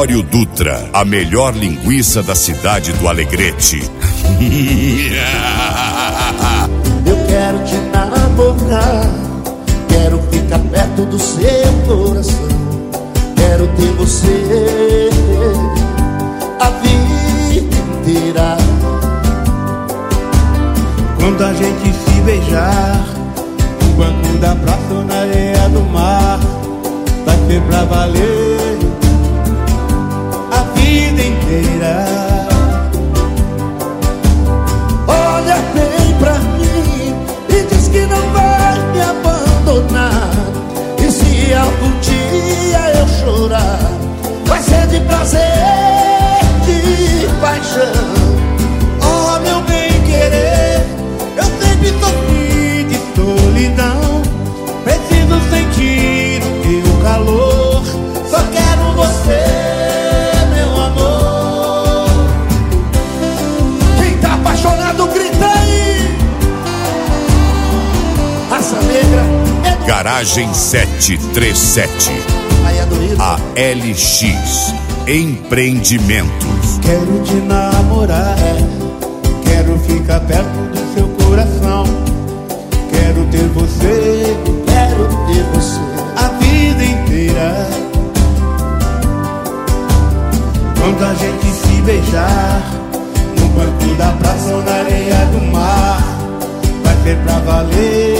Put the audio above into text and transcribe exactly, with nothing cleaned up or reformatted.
Empório Dutra, a melhor linguiça da cidade do Alegrete. Eu quero te namorar, quero ficar perto do seu coração, quero ter você a vida inteira. Quando a gente se beijar no banco da praça ou na areia do mar, vai ser pra valer a vida inteira. Olha bem pra mim e diz que não vai me abandonar. E se algum dia eu chorar, vai ser de prazer, de paixão. Oh, meu bem querer, eu sempre sofri de solidão. Preciso sentir o teu calor, só quero você, meu amor. Quem tá apaixonado grita aí. Raça Negra é... Garagem sete três sete. A L X Empreendimentos. Quero te namorar, quero ficar perto do seu coração, quero ter você, quero ter você a vida inteira. Quando a gente se beijar no banco da praça ou na areia do mar, vai ser pra valer